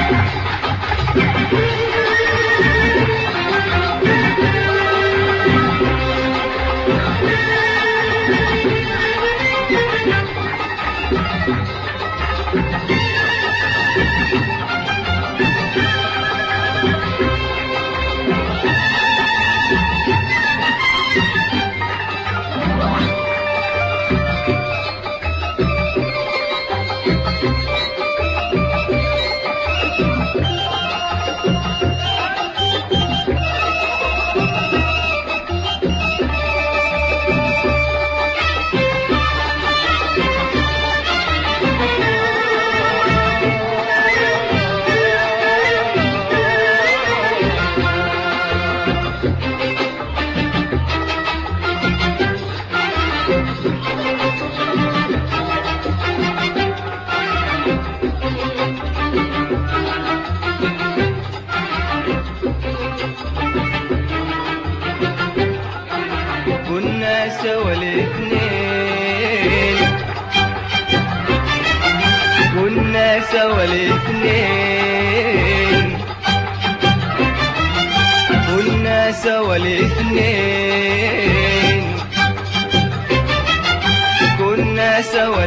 كنا سوا الاثنين، كنا سوا الاثنين، كنا سوا الاثنين، كنا سوا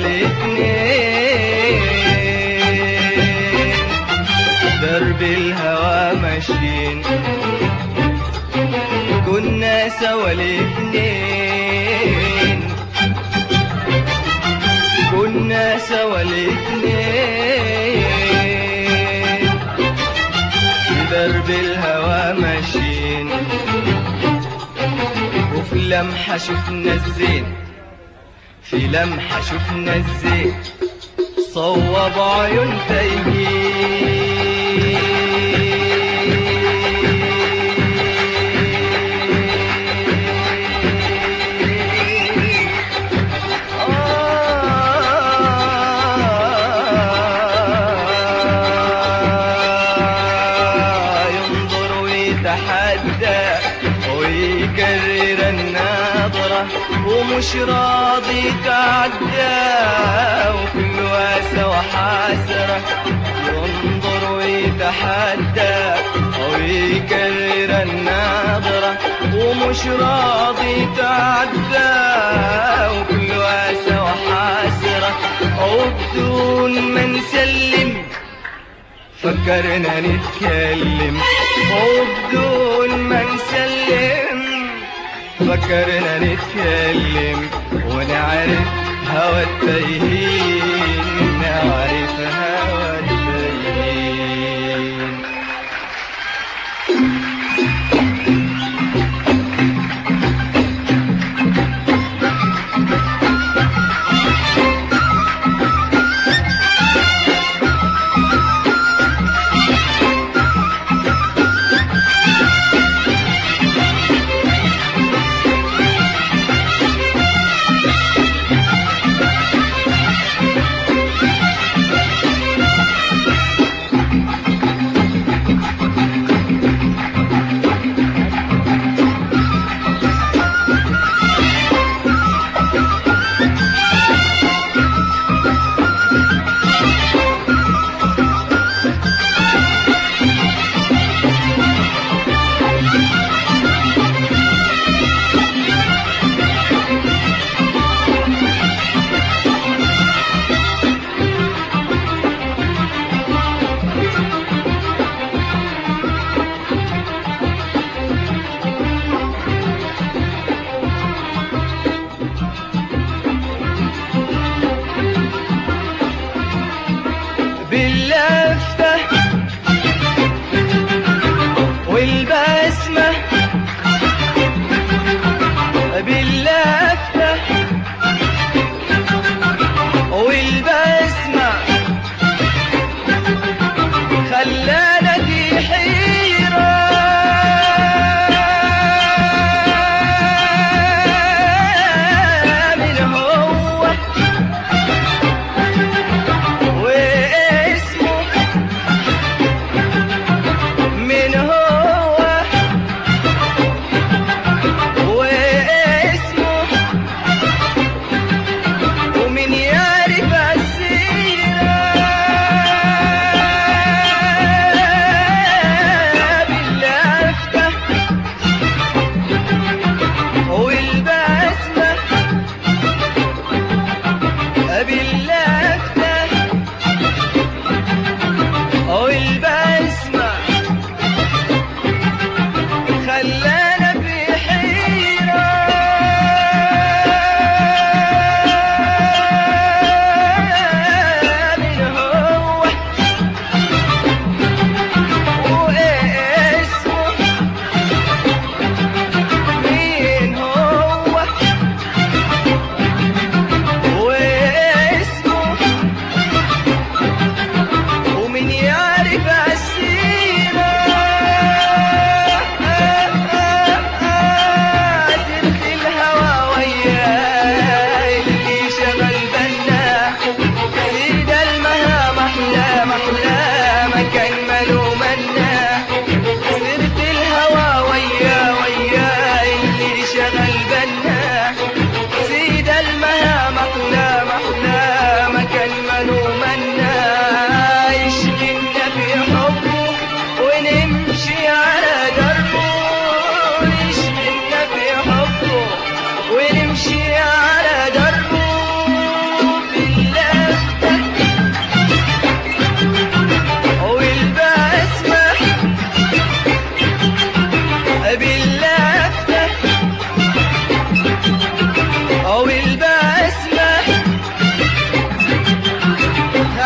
الاثنين، درب الهوى ماشيين. كنا سوا الاثنين، كنا سوا الاثنين، درب الهوى ماشيين. وفي لمحة شفنا الزين، في لمحة شفنا الزين، صوب عيون تايهين. ويكرر النظرة ومش راضي يتعدى، وكل واسى وحسرة ينظر ويتحدى، ويكرر النظرة ومش راضي يتعدى، وكل واسى وحسرة. وبدون ما نسلم فكرنا نتكلم، وبدون ما نسلم فكرنا نتكلم، ونعرف هوى التايهين، نعرف هوى التايهين.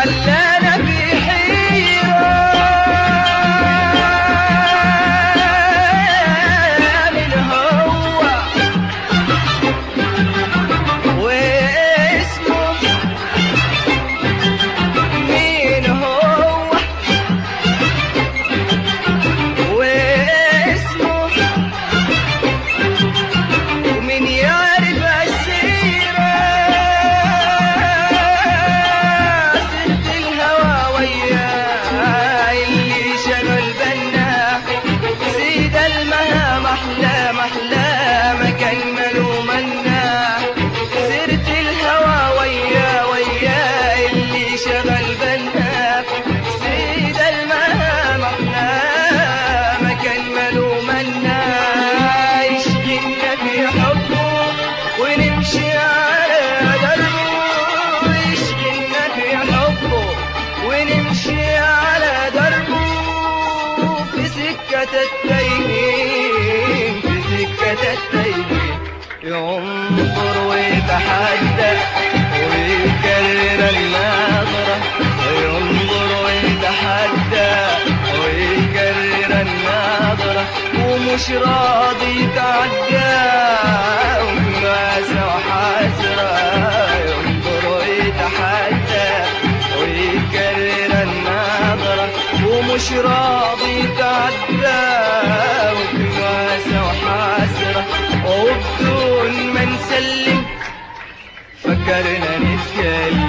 خلانا في حيرة من هو واسمه مين هو واسمه ومين يعرف السيرة سرت الهوى وياه اللي شغل بنا سيد المهام أحلام أحلام كان ملومنا سرت الهوى وياه اللي شغل بنا سيد المهام أحلام كان ملومنا يشغلنا في حبه ونمشي على دربه يشغلنا في حبه ونمشي على دربه في سكة التايهين في سكة التايهين ينظر ويتحدى ويكرر النظرة ينظر ويتحدى ويكرر النظرة ومش راضي يتعدى وماسة وحسرة ينظر ويتحدى ويكرر النظرة ومش راضي يتعدى وماسة وحسرة وبدون ما نسلم فكرنا نتكلم